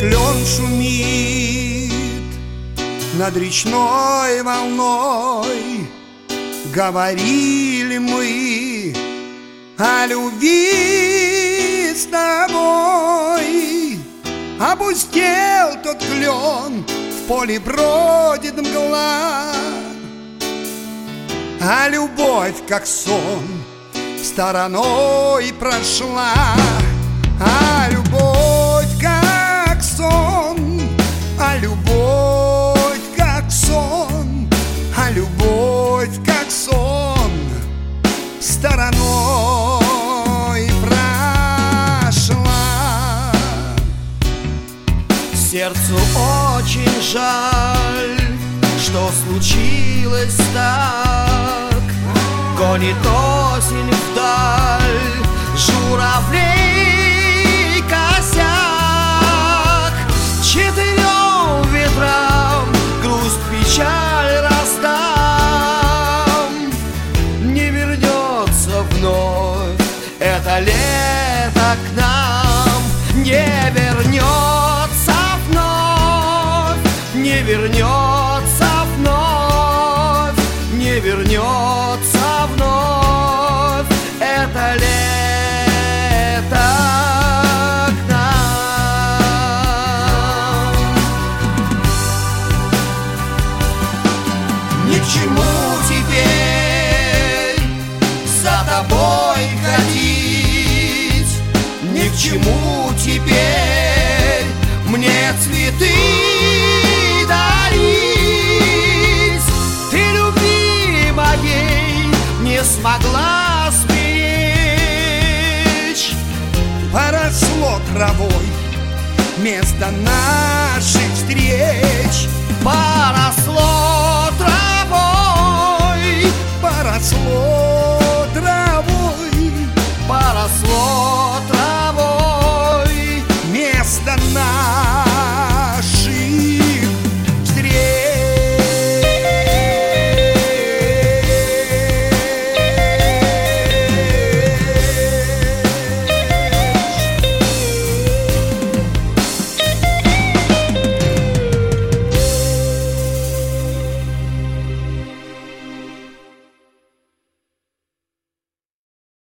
клен шумит над речной волной. Говорили мы о любви с тобой. Опустел тот клен, в поле бродит мгла, а любовь, как сон, стороной прошла. А любовь, как сон, а любовь, как сон, а любовь, как сон, стороной прошла. Сердцу очень жаль, что случилось так. Гонит осень вдаль журавлей косяк. Четырем ветрам грусть, печаль раздам. Не вернется вновь это лето к нам. Не вернется вновь, не вернется вновь, не вернется вновь это лето к нам. Ни к чему теперь за тобой ходить, ни к чему теперь мне цветы дарить. Ты любви моей не смогла сберечь. Поросло травой место наших встреч. Поросло